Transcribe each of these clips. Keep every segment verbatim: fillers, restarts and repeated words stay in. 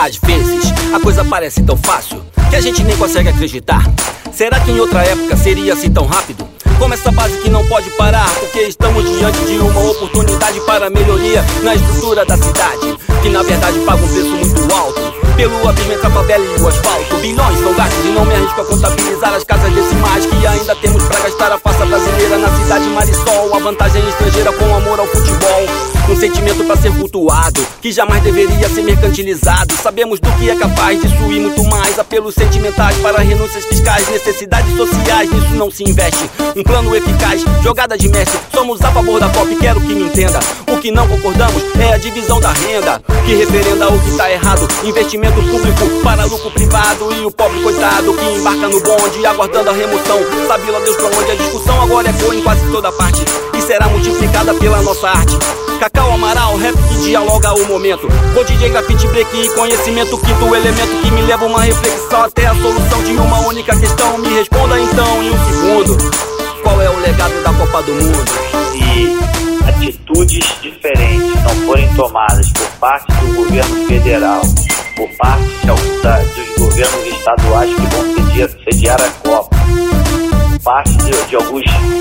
Às vezes, a coisa parece tão fácil que a gente nem consegue acreditar. Será que em outra época seria assim tão rápido? Como essa base que não pode parar, porque estamos diante de uma oportunidade para melhoria na estrutura da cidade, que na verdade paga um preço muito alto pelo abrimento, a favela e o asfalto. Bilhões são gastos e não me arrisco a contabilizar as casas decimais que ainda temos pra gastar. A farsa brasileira na cidade Marisol, a vantagem estrangeira com amor ao futebol, um sentimento pra ser cultuado, que jamais deveria ser mercantilizado. Sabemos do que é capaz de suir muito mais, apelos sentimentais para renúncias fiscais, necessidades sociais, nisso não se investe. Um plano eficaz, jogada de mestre, somos a favor da pop, quero que me entenda. O que não concordamos é a divisão da renda, que referenda o que tá errado. Investimento público para lucro privado e o pobre coitado que embarca no bonde aguardando a remoção. Sabe lá Deus pra onde a discussão agora ecoa em quase toda parte e será multiplicada pela nossa arte. Cacau Amaral, rap que dialoga o momento, com D J Grafite Break e conhecimento, quinto elemento que me leva uma reflexão até a solução de uma única questão. Me responda então em um segundo, qual é o legado da Copa do Mundo? Se atitudes diferentes não forem tomadas por parte do governo federal, por parte dos governos estaduais que vão sediar, sediar a Copa, por parte de, de alguns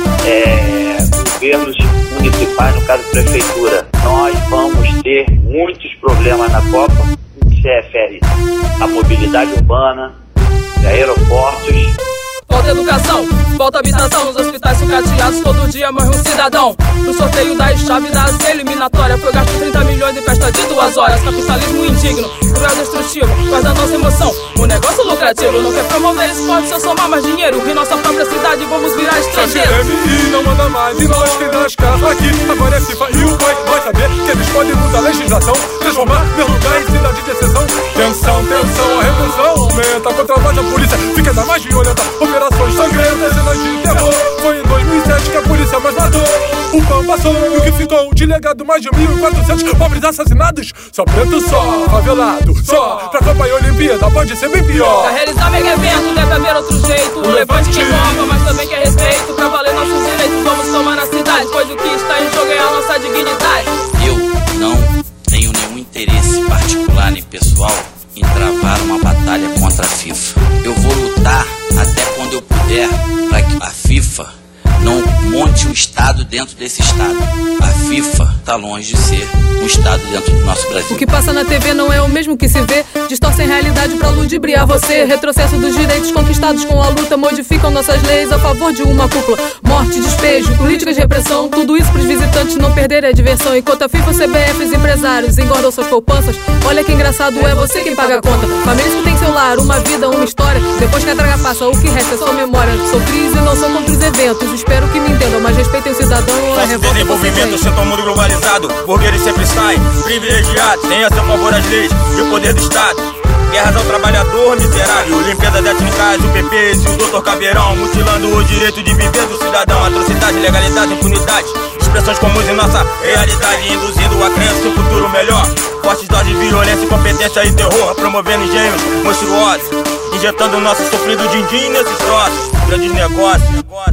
é, governos municipais, no caso prefeitura, nós vamos ter muitos problemas na Copa, que se refere à mobilidade urbana, a aeroportos. Falta educação, falta habitação, nos hospitais sucateados todo dia morre um cidadão. No sorteio das chaves da eliminatória foi gasto trinta milhões em festa de duas horas. Capitalismo indigno, cruel destrutivo, faz da nossa emoção um negócio lucrativo. Não quer promover esporte, só somar mais dinheiro. Em nossa própria cidade vamos virar estrangeiros. A G M I não manda mais e nós quem dá as casas aqui. Agora é FIFA e o pai vai saber que eles podem mudar a legislação, transformar meu lugar em cidade de exceção. Tensão, tensão, a repressão aumenta, contra nós a polícia fica ainda mais violenta. Operações sangrentas, cenas de terror. Foi em dois mil e sete que a polícia mais matou. O pão passou e o que ficou de legado, mais de mil e quatrocentos pobres assassinados. Só preto, só favelado, só pra Copa e Olimpíada pode ser bem pior. Pra realizar mega evento deve haver outro jeito. O levante que bomba, mas também quer respeito. Pra valer nossos direitos vamos tomar na cidade, pois o que está em jogo é a nossa dignidade. Eu não tenho nenhum interesse particular nem pessoal em travar uma batalha contra a FIFA. Eu vou lutar até quando eu puder para que a FIFA não monte um Estado dentro desse Estado. A FIFA está longe de ser um Estado dentro do nosso Brasil. O que passa na T V não é o mesmo que se vê, distorcem realidade pra ludibriar você. Retrocesso dos direitos conquistados com a luta, modificam nossas leis a favor de uma cúpula. Morte, despejo, políticas de repressão, tudo isso pros visitantes não perderem a diversão. Enquanto a FIFA, C B F e os empresários engordam suas poupanças, olha que engraçado, é você quem paga a conta. Famílias que tem seu lar, uma vida, uma história, depois que a draga passa, o que resta é só memória. Sou crise e não sou contra os eventos, espero que me entendam, mas respeitem o cidadão. A revolta desenvolvimento, senta o mundo globalizado, burgueses sempre saem privilegiados, tem a seu favor as leis e o poder do Estado. Guerras ao trabalhador miserável, limpezas étnicas, o P P e o doutor Caveirão, mutilando o direito de viver do cidadão. Atrocidade, legalidade, impunidade, expressões comuns em nossa realidade, induzindo a crença de um futuro melhor. Fortes doses de violência, incompetência e terror, promovendo engenhos monstruosos, injetando o nosso sofrido din-din nesses troços. Grandes negócios,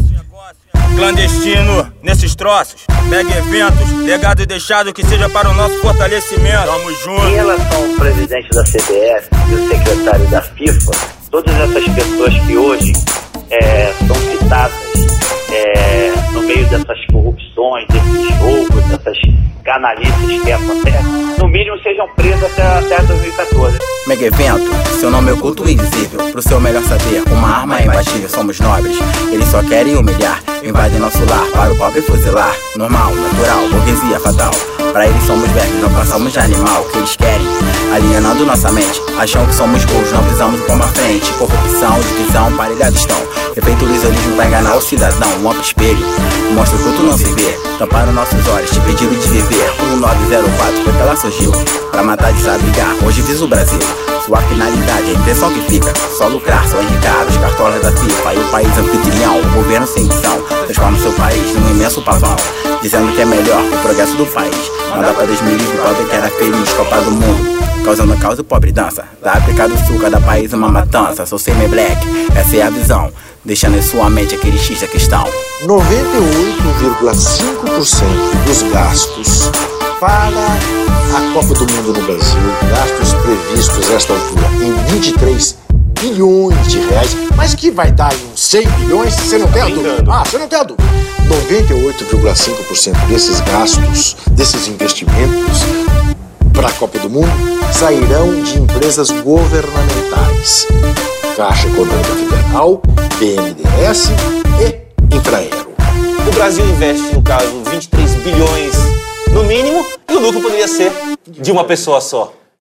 clandestino nesses troços, mega eventos, legado deixado que seja para o nosso fortalecimento. Tamo junto. Em relação ao presidente da C B F e o secretário da FIFA, todas essas pessoas que hoje é, são citadas é, no meio dessas corrupções, desses roubos, dessas canalices que acontecem, no mínimo sejam presas até, até dois mil e quatorze. Mega evento, seu nome é oculto e invisível. Pro seu melhor saber, uma arma é imbatível. Somos nobres, eles só querem humilhar, invadem nosso lar para o pobre fuzilar. Normal, natural, burguesia fatal. Pra eles somos vermes, não passamos de animal. O que eles querem, alienando nossa mente, acham que somos burros, não visamos o como à frente. Corrupção, divisão, parelhados estão. Efeito isolismo pra enganar o cidadão. Um amplo espelho, mostra o culto não se vê. Tamparam nossos olhos, te pediram de viver. Um nove zero quatro foi que ela surgiu pra matar, desabrigar, hoje visa o Brasil. Sua finalidade, a impressão que fica, só lucrar, só enricar os cartolas da FIFA. E o país anfitrião, o governo sem missão, transforma seu país num imenso pavão, dizendo que é melhor o progresso do país. Manda pra dois mil e o pobre que era feliz, Copa do Mundo, causando caos e pobre dança. Da África do Sul, cada país uma matança. Sou semi-black, essa é a visão, deixando em sua mente aquele X da questão. noventa e oito vírgula cinco por cento dos gastos para A Copa do Mundo no Brasil, gastos previstos a esta altura em vinte e três bilhões de reais, mas que vai dar em uns cem bilhões, você não tem a dúvida? Ah, você não tem a dúvida. noventa e oito vírgula cinco por cento desses gastos, desses investimentos para a Copa do Mundo sairão de empresas governamentais. Caixa Econômica Federal, B N D E S e Infraero. O Brasil investe, no caso, vinte e três bilhões no mínimo, e o lucro poderia ser de uma pessoa só.